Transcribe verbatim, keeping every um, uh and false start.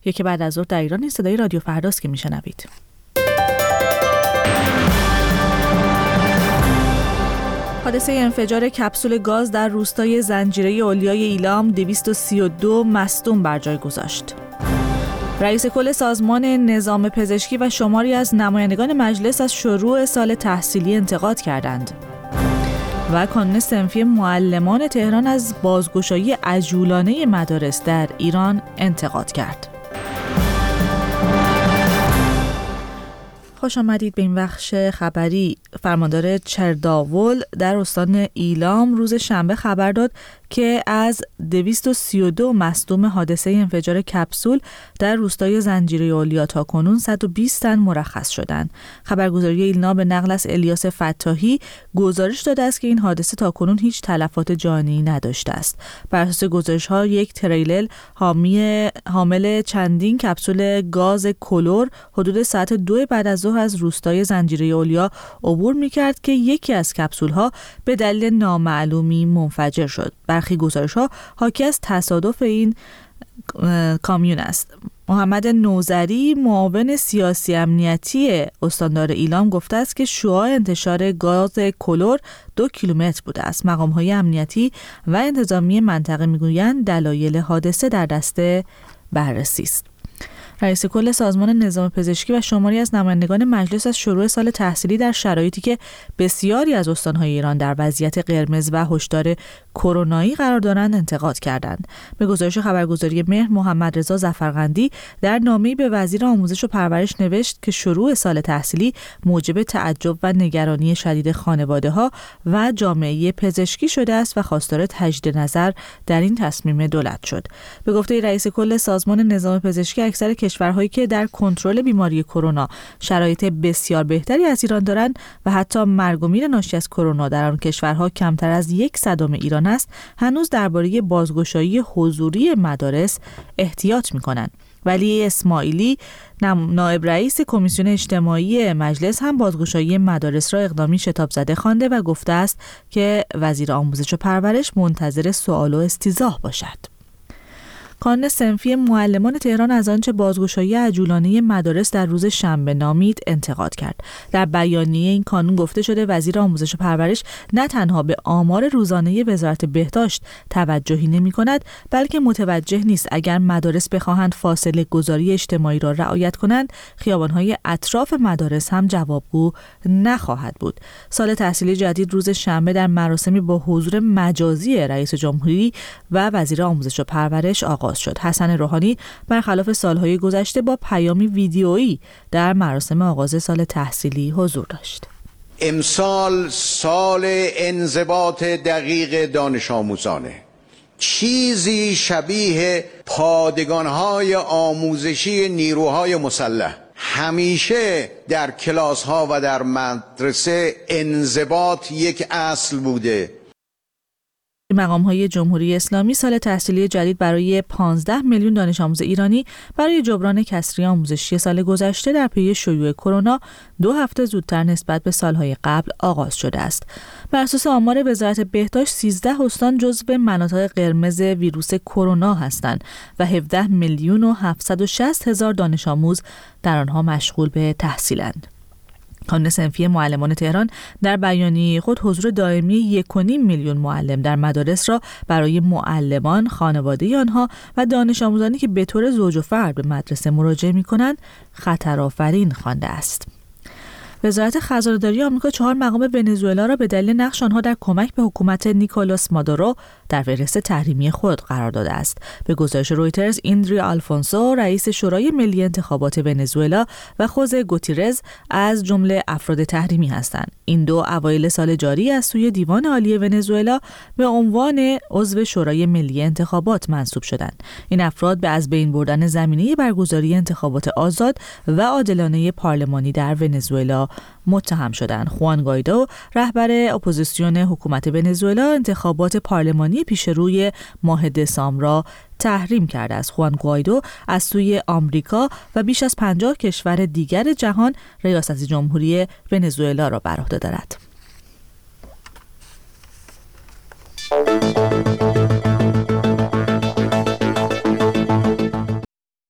یک بعد از ظهر در ایران. صدای رادیو فرداست که میشنوید. حادثه انفجار کپسول گاز در روستای زنجیره اولیای ایلام دویست و سی و دو مصدوم بر جای گذاشت. رئیس کل سازمان نظام پزشکی و شماری از نمایندگان مجلس از شروع سال تحصیلی انتقاد کردند. و کانون صنفی معلمان تهران از بازگشایی عجولانه مدارس در ایران انتقاد کرد. خوش آمدید به این بخش خبری. فرماندار چرداول در استان ایلام روز شنبه خبر داد که از دویست و سی و دو مصدوم حادثه انفجار کپسول در روستای زنجیره اولیا تا کنون صد و بیست تن مرخص شدند. خبرگزاری ایلنا به نقل از الیاس فتاحی گزارش داده است که این حادثه تا کنون هیچ تلفات جانی نداشته است. بر اساس گزارش‌ها یک تریلر حامی حامل چندین کپسول گاز کلور حدود ساعت دو بعد از ظهر از روستای زنجیره اولیا عبور می‌کرد که یکی از کپسول‌ها به دلیل نامعلومی منفجر شد. برخی گزارش‌ها حاکی از تصادف این کامیون است. محمد نوذری معاون سیاسی امنیتی استاندار ایلام گفته است که شعاع انتشار گاز کلور دو کیلومتر بوده است. مقام‌های امنیتی و انتظامی منطقه میگویند دلایل حادثه در دست بررسی است. رئیس کل سازمان نظام پزشکی و شماری از نمایندگان مجلس از شروع سال تحصیلی در شرایطی که بسیاری از استان‌های ایران در وضعیت قرمز و هشدار کرونایی قرار دارند انتقاد کردند. به گزارش خبرگزاری مهر، محمد رضا ظفرقندی در نامه‌ای به وزیر آموزش و پرورش نوشت که شروع سال تحصیلی موجب تعجب و نگرانی شدید خانواده‌ها و جامعه پزشکی شده است و خواستار تجدید نظر در این تصمیم دولت شد. به گفته رئیس کل سازمان نظام پزشکی، اکثر کشورهایی که در کنترل بیماری کرونا شرایط بسیار بهتری از ایران دارند و حتی مرگ و میر ناشی از کرونا در آن کشورها کمتر از یک صدم ایران است، هنوز درباره بازگشایی حضوری مدارس احتیاط می‌کنند. ولی اسماعیلی نایب رئیس کمیسیون اجتماعی مجلس هم بازگشایی مدارس را اقدامی شتاب زده خوانده و گفته است که وزیر آموزش و پرورش منتظر سوال و استیضاح باشد. کانون صنفی معلمان تهران از آنچه بازگشایی عجولانه مدارس در روز شنبه نامید انتقاد کرد. در بیانیه این کانون گفته شده وزیر آموزش و پرورش نه تنها به آمار روزانه وزارت بهداشت توجهی نمی‌کند، بلکه متوجه نیست اگر مدارس بخواهند فاصله گذاری اجتماعی را رعایت کنند، خیابان‌های اطراف مدارس هم جوابگو نخواهد بود. سال تحصیلی جدید روز شنبه در مراسمی با حضور مجازی رئیس جمهوری و وزیر آموزش و پرورش آغاز شد. حسن روحانی برخلاف سالهای گذشته با پیامی ویدیویی در مراسم آغاز سال تحصیلی حضور داشت. امسال سال انضباط دقیق دانش آموزانه. چیزی شبیه پادگان‌های آموزشی نیروهای مسلح. همیشه در کلاس‌ها و در مدرسه انضباط یک اصل بوده. مقام‌های جمهوری اسلامی سال تحصیلی جدید برای پانزده میلیون دانش آموز ایرانی برای جبران کسری آموزشی سال گذشته در پی شیوع کرونا دو هفته زودتر نسبت به سالهای قبل آغاز شده است. بر اساس آمار وزارت بهداشت، سیزده استان جزو مناطق قرمز ویروس کرونا هستند و هفده میلیون و هفتصد و شصت هزار دانش آموز در آنها مشغول به تحصیلند. کانون صنفی معلمان تهران در بیانیه خود حضور دائمی یک و نیم میلیون معلم در مدارس را برای معلمان، خانواده آنها و دانش آموزانی که به طور زوج و فرد به مدرسه مراجعه می‌کنند خطرآفرین خوانده است. وزارت خزانه‌داری آمریکا چهار مقام ونزوئلا را به دلیل نقش آنها در کمک به حکومت نیکولاس مادورو در فهرست تحریمی خود قرار داده است. به گزارش رویترز، ایندری آلفونسو رئیس شورای ملی انتخابات ونزوئلا و خوزه گوتیرز از جمله افراد تحریمی هستند. این دو اوایل سال جاری از سوی دیوان عالی ونزوئلا به عنوان عضو شورای ملی انتخابات منصوب شدند. این افراد به از بین بردن زمینه برگزاری انتخابات آزاد و عادلانه پارلمانی در ونزوئلا متهم شدند. خوان گایدو رهبر اپوزیسیون حکومت ونزوئلا انتخابات پارلمانی پیش روی ماه دسامبر را تحریم کرده است. خوان گایدو از سوی آمریکا و بیش از پنجاه کشور دیگر جهان ریاست جمهوری ونزوئلا را بر عهده دارد.